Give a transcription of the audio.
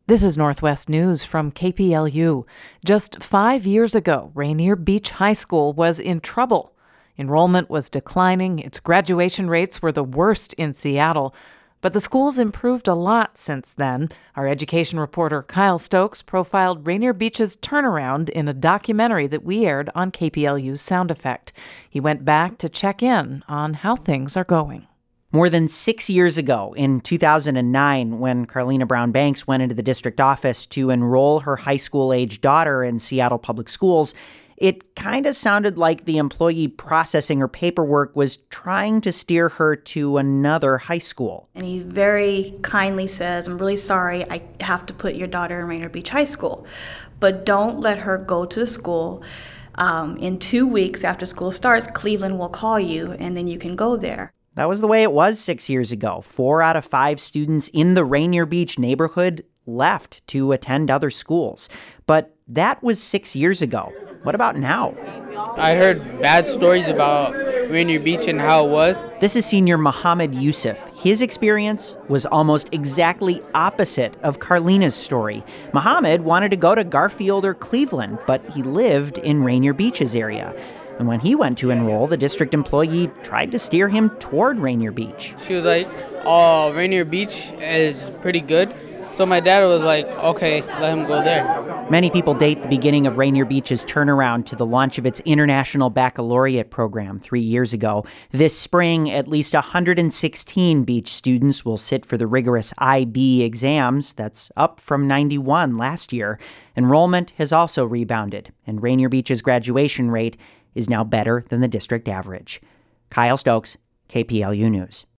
This is Northwest News from KPLU. Just 5 years ago, Rainier Beach High School was in trouble. Enrollment was declining, its graduation rates were the worst in Seattle. But the school's improved a lot since then. Our education reporter Kyle Stokes profiled Rainier Beach's turnaround in a documentary that we aired on KPLU's Sound Effect. He went back to check in on how things are going. More than 6 years ago, in 2009, when Carlina Brown Banks went into the district office to enroll her high school-age daughter in Seattle Public Schools, it kind of sounded like the employee processing her paperwork was trying to steer her to another high school. And he very kindly says, "I'm really sorry, I have to put your daughter in Rainier Beach High School, but don't let her go to the school. In 2 weeks after school starts, Cleveland will call you, and then you can go there." That was the way it was 6 years ago. 4 out of 5 students in the Rainier Beach neighborhood left to attend other schools. But that was 6 years ago. What about now? I heard bad stories about Rainier Beach and how it was. This is senior Muhammad Yusuf. His experience was almost exactly opposite of Carlina's story. Muhammad wanted to go to Garfield or Cleveland, but he lived in Rainier Beach's area. And when he went to enroll, the district employee tried to steer him toward Rainier Beach. She was like, "Oh, Rainier Beach is pretty good." So my dad was like, "Okay, let him go there." Many people date the beginning of Rainier Beach's turnaround to the launch of its International Baccalaureate program 3 years ago. This spring, at least 116 beach students will sit for the rigorous IB exams. That's up from 91 last year. Enrollment has also rebounded, and Rainier Beach's graduation rate is now better than the district average. Kyle Stokes, KPLU News.